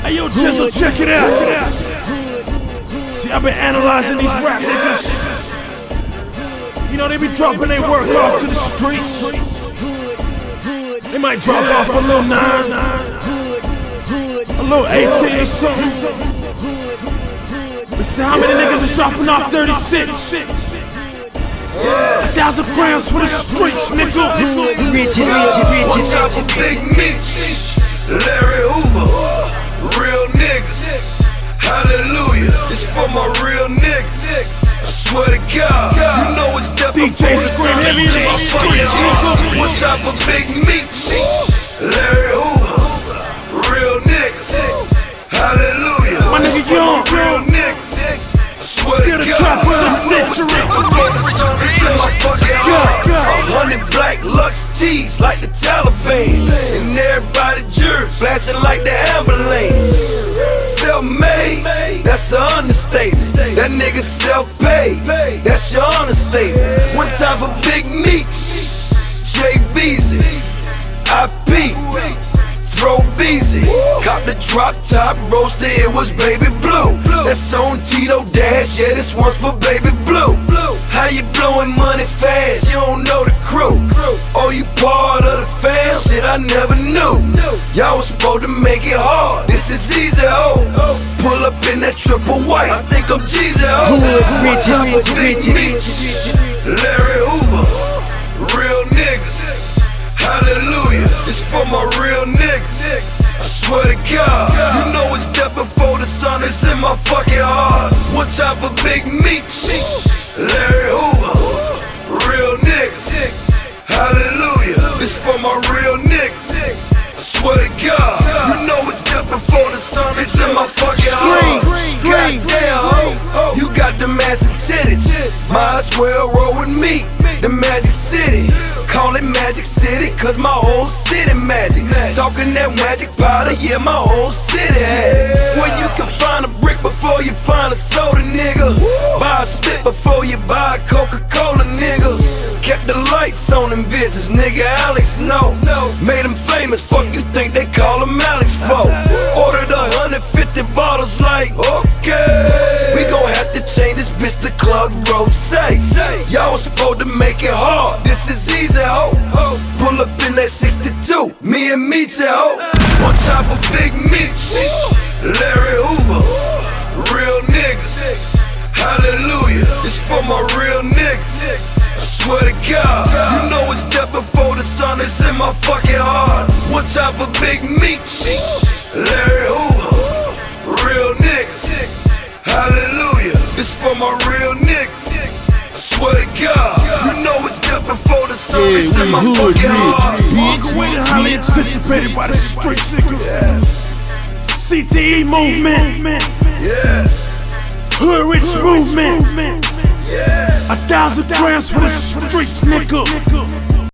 Hey yo, Jizzle, check it out. See, I've been analyzing these rap niggas. You know, they be dropping their work off to the streets. They might drop off a little 9, a little 18 or something. But see how many niggas is dropping off 36? 1,000 grams for the streets, nigga. One type of Big Meech, Larry Hoover, real niggas. Hallelujah, it's for my real niggas. I swear to God, you know it's definitely DJ Scream heavy in the streets, nigga. One type of Big Meech, Larry Hoover, real niggas. Hallelujah, My nigga Young, real niggas. still the trap of the century. 100 black Lux tees like the Taliban, and everybody jerk flashing like the ambulance. Self-made, that's an understatement. That nigga self-paid, that's your understatement. One type of Big Meech, Jay Beezy, IP, Throw Beezy. Cop the drop top roaster, it was baby blue. That's on Tito Dash, yeah, this one's for baby blue. How you blowing money fast? You don't know the crew. Oh, you part of the fam? Shit, I never knew. Y'all was supposed to make it hard. This is easy, oh. Pull up in that triple white. I think I'm Jeezy, oh. Big Meech, Larry Hoover, real niggas. Hallelujah, it's for my real niggas. I swear to God, you know it's death before the sun is in my fucking heart. One type of Big Meech, Larry Hoover, real niggas. Hallelujah, it's for my real niggas. I swear to God, you know it's death before the sun is in my fucking heart. Goddamn, you got the massive titties. Might as well roll with me, the Magic City. Call it Magic City, cause my whole city magic. Talking that magic powder, yeah, my whole city had. Where you can find a brick before you find a soda, nigga. Buy a spit before you buy a Coca-Cola, nigga. Kept the lights on them bitches, nigga, Alex, no. Made them famous, fuck you think they call them Alex for? Ordered 150 bottles like, okay. We gon' have to change this bitch to Club Rose. Y'all was supposed to make it hard, this is easy, ho. Pull up in that 62, me and Meech, ho. One type of Big Meech, Larry Hoover, real niggas. Hallelujah, it's for my real niggas. I swear to God, you know it's death before the sun is in my fucking heart. One type of Big Meech, Larry Hoover, real niggas. Hallelujah, it's for my real niggas. I swear to God, you know it's death before the sun is in my fucking heart. Walk away and highly anticipated by the streets, nigga. CTE movement, Hood Rich movement, 1,000 grams for the streets, nigga.